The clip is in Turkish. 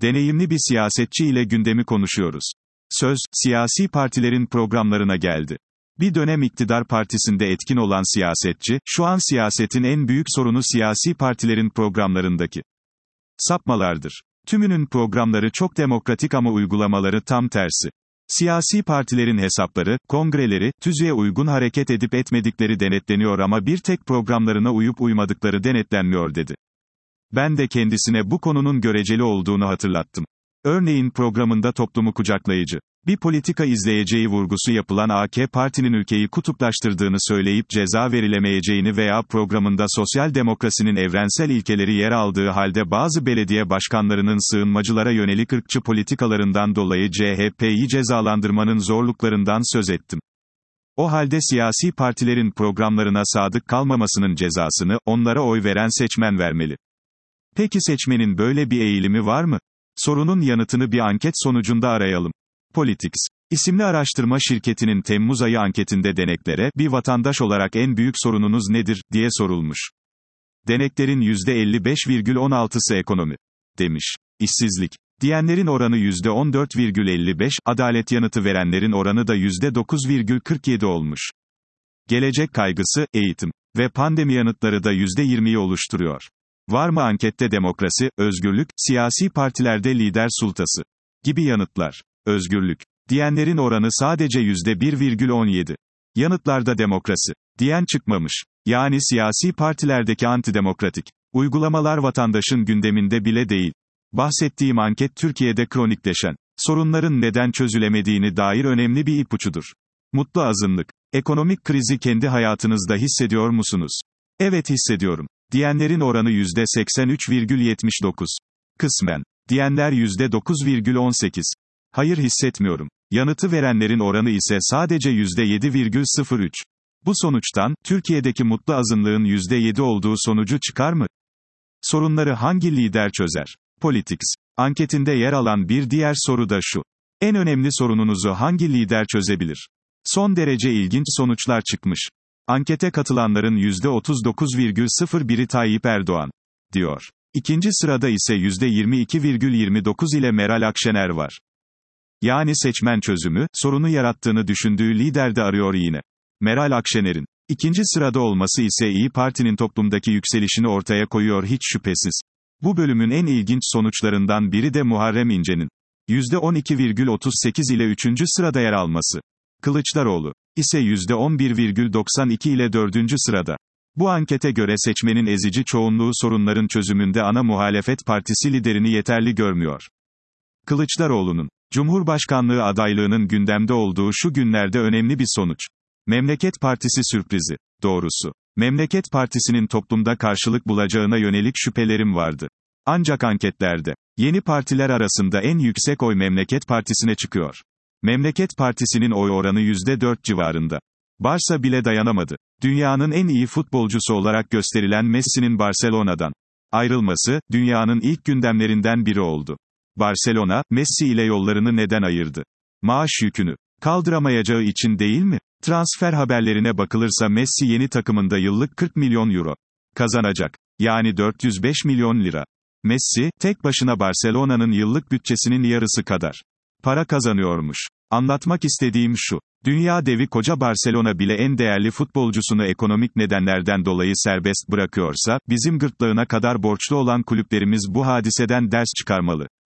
Deneyimli bir siyasetçi ile gündemi konuşuyoruz. Söz, siyasi partilerin programlarına geldi. Bir dönem iktidar partisinde etkin olan siyasetçi, şu an siyasetin en büyük sorunu siyasi partilerin programlarındaki sapmalardır. Tümünün programları çok demokratik ama uygulamaları tam tersi. Siyasi partilerin hesapları, kongreleri, tüzüğe uygun hareket edip etmedikleri denetleniyor ama bir tek programlarına uyup uymadıkları denetlenmiyor dedi. Ben de kendisine bu konunun göreceli olduğunu hatırlattım. Örneğin programında toplumu kucaklayıcı bir politika izleyeceği vurgusu yapılan AK Parti'nin ülkeyi kutuplaştırdığını söyleyip ceza verilemeyeceğini veya programında sosyal demokrasinin evrensel ilkeleri yer aldığı halde bazı belediye başkanlarının sığınmacılara yönelik ırkçı politikalarından dolayı CHP'yi cezalandırmanın zorluklarından söz ettim. O halde siyasi partilerin programlarına sadık kalmamasının cezasını, onlara oy veren seçmen vermeli. Peki seçmenin böyle bir eğilimi var mı? Sorunun yanıtını bir anket sonucunda arayalım. Politics isimli araştırma şirketinin Temmuz ayı anketinde deneklere, bir vatandaş olarak en büyük sorununuz nedir, diye sorulmuş. Deneklerin %55,16'sı ekonomi demiş. İşsizlik diyenlerin oranı %14,55, adalet yanıtı verenlerin oranı da %9,47 olmuş. Gelecek kaygısı, eğitim ve pandemi yanıtları da %20'yi oluşturuyor. Var mı ankette demokrasi, özgürlük, siyasi partilerde lider sultası gibi yanıtlar? Özgürlük diyenlerin oranı sadece %1,17. Yanıtlarda demokrasi diyen çıkmamış. Yani siyasi partilerdeki antidemokratik uygulamalar vatandaşın gündeminde bile değil. Bahsettiğim anket Türkiye'de kronikleşen sorunların neden çözülemediğini dair önemli bir ipucudur. Mutlu azınlık. Ekonomik krizi kendi hayatınızda hissediyor musunuz? Evet hissediyorum diyenlerin oranı %83,79. Kısmen diyenler %9,18. Hayır hissetmiyorum. Yanıtı verenlerin oranı ise sadece %7,03. Bu sonuçtan, Türkiye'deki mutlu azınlığın %7 olduğu sonucu çıkar mı? Sorunları hangi lider çözer? Politics anketinde yer alan bir diğer soru da şu. En önemli sorununuzu hangi lider çözebilir? Son derece ilginç sonuçlar çıkmış. Ankete katılanların %39,01'i Tayyip Erdoğan diyor. İkinci sırada ise %22,29 ile Meral Akşener var. Yani seçmen çözümü, sorunu yarattığını düşündüğü lider de arıyor yine. Meral Akşener'in ikinci sırada olması ise İyi Parti'nin toplumdaki yükselişini ortaya koyuyor hiç şüphesiz. Bu bölümün en ilginç sonuçlarından biri de Muharrem İnce'nin %12,38 ile 3. sırada yer alması. Kılıçdaroğlu ise %11,92 ile 4. sırada. Bu ankete göre seçmenin ezici çoğunluğu sorunların çözümünde ana muhalefet partisi liderini yeterli görmüyor. Kılıçdaroğlu'nun Cumhurbaşkanlığı adaylığının gündemde olduğu şu günlerde önemli bir sonuç. Memleket Partisi sürprizi. Doğrusu, Memleket Partisi'nin toplumda karşılık bulacağına yönelik şüphelerim vardı. Ancak anketlerde, yeni partiler arasında en yüksek oy Memleket Partisi'ne çıkıyor. Memleket Partisi'nin oy oranı %4 civarında. Barça bile dayanamadı. Dünyanın en iyi futbolcusu olarak gösterilen Messi'nin Barcelona'dan ayrılması, dünyanın ilk gündemlerinden biri oldu. Barcelona, Messi ile yollarını neden ayırdı? Maaş yükünü kaldıramayacağı için değil mi? Transfer haberlerine bakılırsa Messi yeni takımında yıllık 40 milyon euro kazanacak. Yani 405 milyon lira. Messi, tek başına Barcelona'nın yıllık bütçesinin yarısı kadar para kazanıyormuş. Anlatmak istediğim şu. Dünya devi koca Barcelona bile en değerli futbolcusunu ekonomik nedenlerden dolayı serbest bırakıyorsa, bizim gırtlağına kadar borçlu olan kulüplerimiz bu hadiseden ders çıkarmalı.